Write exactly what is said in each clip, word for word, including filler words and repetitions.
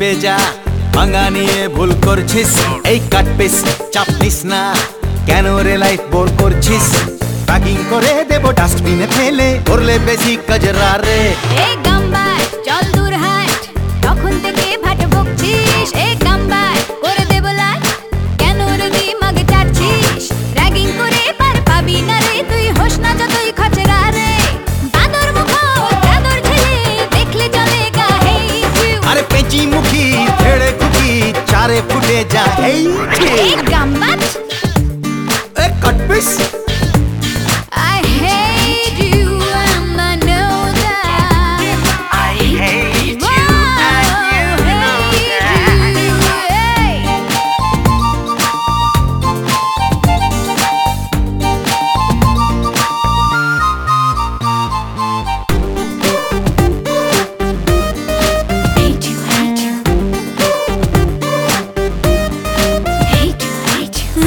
চেপে যা ভাঙা নিয়ে ভুল করছিস এই কাট পিস চাপ নিস না কেন রে লাইফ বোর করছিস প্যাকিং করে দেব ডাস্টবিনে ফেলে করলে বেশি কাজরা রে এই গাম্বার চল দূর হাট তখন থেকে ভাট বকছিস এই গাম্বার করে দেব লাট কেন রে দিমাগে চাটছিস র‍্যাগিং করে পার পাবি না রে তুই হোস না যতই খচরা রে বাদর মুখ চাদর ছেলে দেখলে চলেগা হেই আরে পেঁচি মুখী ছেড়ে খুকি চারে ফুটে যা এই এই গাম্বার এ cut piece I hate you and I know that I hate Wow, you and you know hate that. you, hey. Hate you, hate you. Hate you, hate you.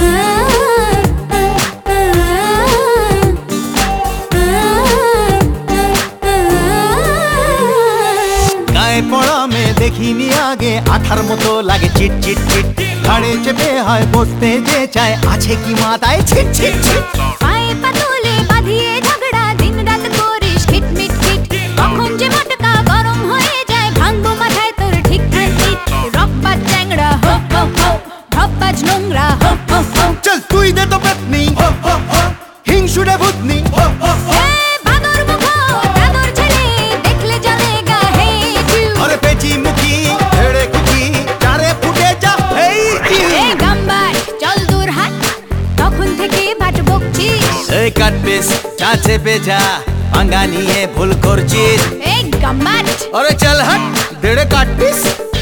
গায়ে পড়া মেয়ে দেখিনি আগে আঠার মতো লাগে চিট চিট চিট ঘাড়ে চেপে হয় বসতে যে চায় আছে কি মাথায় ছিট ছিট ছিট পায়ে পাতলে বাঁধিয়ে ঝগড়া দিন রাত করিস খিটমিট খিট কখন যে মটকা গরম হয়ে যায় ভাঙবো মাথায় তোর ঠিক ঠিক রকবাজ চ্যাংড়া হো হো হো ধপ্পাজ নোংরা হো হো হো চল তুই দে তো পেতনি হিংসুড়ে ভূতনি এ বাদর মুখ চাদর ছেলে দেখলে চলেগা hate you আরে পেঁচি মুখী ছেড়ে খুকি চারে ফুটে যা এই এই গাম্বার চল দূর হাট তখন থেকে ভাট বকছিস এই কাট পিস চা চেপে যা ভাঙা নিয়ে ভুল করছিস এই গাম্বার আরে চল হাট দেড়ে cut piece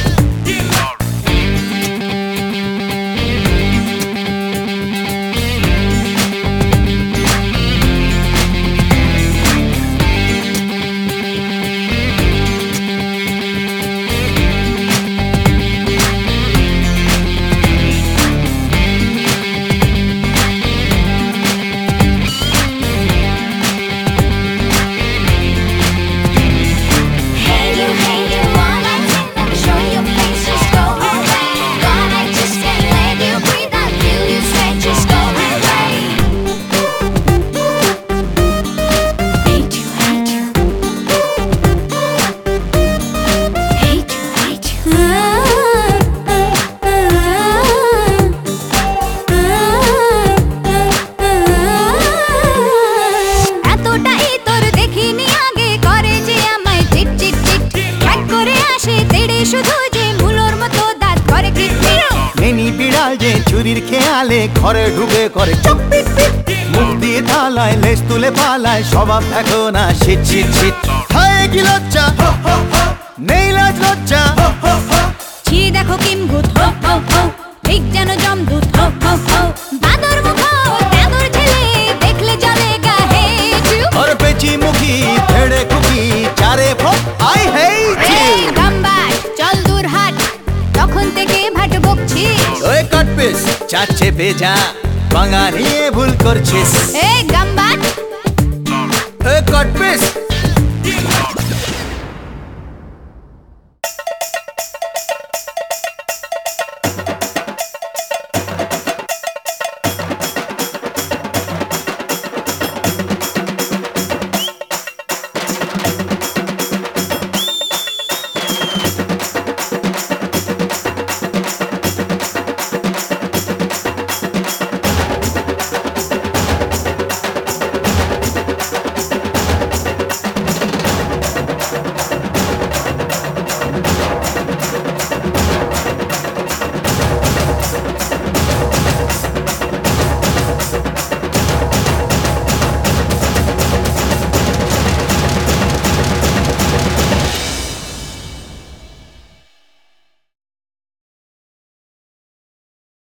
Hey you, hey you, all I can never show you places, go away. God, I just can't let you breathe. I feel you sweat, just go away. Hate you, hate you. Hate you, hate you. এতটাই তোর দেখিনি আগে করে যে আমায় cheat cheat cheat এক করে আসে তেড়ে শুধু যে মুলোর মতো দাঁত করে কিটমিট নেনি বিড়াল যে চুরির খেয়ালে ঘরে ঢুকে করে চুপ পিট পিট মুখ দিয়ে থালায় লেজ তুলে পালায় স্বভাব দেখো না শীত শীত শীত হায় কি লজ্জা নেই লাজ লজ্জা ছি দেখো কিম ভূত হো হো হো ঠিক যেন জমদূত হো হো হো বাদর মুখ চাদর ছেলে দেখলে চলেগা hate you আর পেঁচি মুখী ছেড়ে খুকি চারে ফোট আই হেট এই ইউ গাম্বার চল দূর হাট তখন থেকে ভাট বকছিস ওই কাট পিস চা চেপে যা ভাঙা নিয়ে ভুল করছিস এই গাম্বার